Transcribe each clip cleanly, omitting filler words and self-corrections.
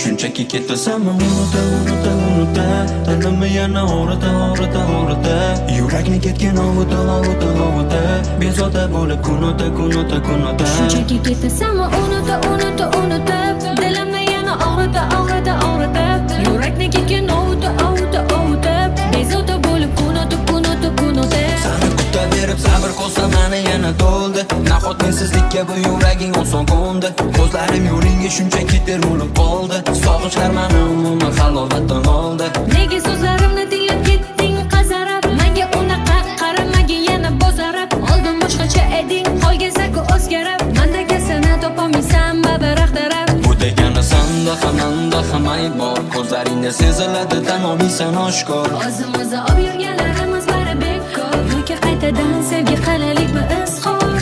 Shunchaki ketasan unuta dilimni yana og'rita yurakni ketgan ovuta bezovta bo'lib kun o'ta Shunchaki ketasan unuta dilimni yana og'rita yurakni ketgan ovuta bezovta bo'lib kun o'ta Sani kutaverib sabr qolsa mani yana to'ldi nahot mensizlikka bu yuraging oson qo'ndi ko'zlarim yo'lingga shunchaki termulib qoldi sog'inchlar mani umuman halovatdan oldi Nega so'zlarimni tinglab ketding qazarab menga unaqa qaramagin yana bozarab oldin boshqacha eding qolgansa-ku o'zgarib mendagi seni topolmaysan babaroq taraf bu degani sanda ham ayb bor ko'zlaringda seziladi tan olmaysan oshkor o'zimizni olib yurganlarimiz bari bekor yoki qaytadan sevgi qilaylikmi izhor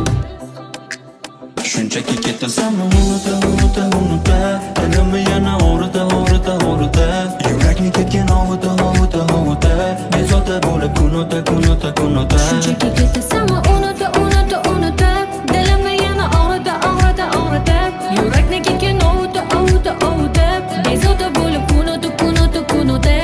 Shunchaki ketasan unuta dilimni yana og'rita yurakni ketgan ovuta bezovta bo'lib kun o'ta Shunchaki ketasan unuta dilimni yana og'rita yurakni ketgan ovuta bezovta bo'lib kun o'ta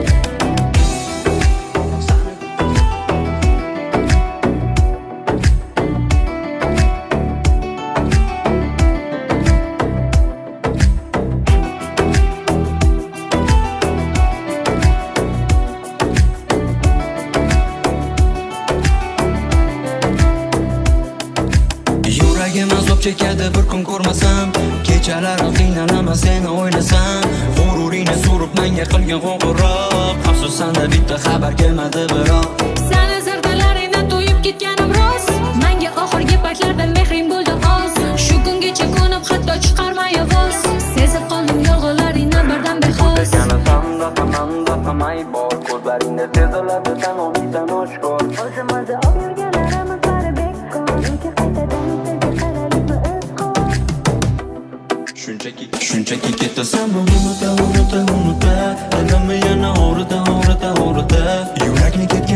Yuragim azob chekadi bir kun ko'rmasam kechalarim qiynalaman seni o'ylasam g'ururingni surib menga qilgan qo'ng'iroq afsusanda bitta xabar kelmadi biroq Seni zardalaringdan to'yib ketganim rost menga oxirgi paytlarda mehring bo'ldi oz shu kungacha ko'nib hatto chiqarmay ovoz sezib qoldim yolg'onlaringni birdan bexos Sanda ham ayb bor ko'zlaringda seziladi tan olmaysan oshkor o'zimizni olib yurganlarimiz bari bekor yoki qaytadan sevgi qilaylikmi izhor Shunchaki ketasan unuta dilimni yana og'rita yurakni ketgan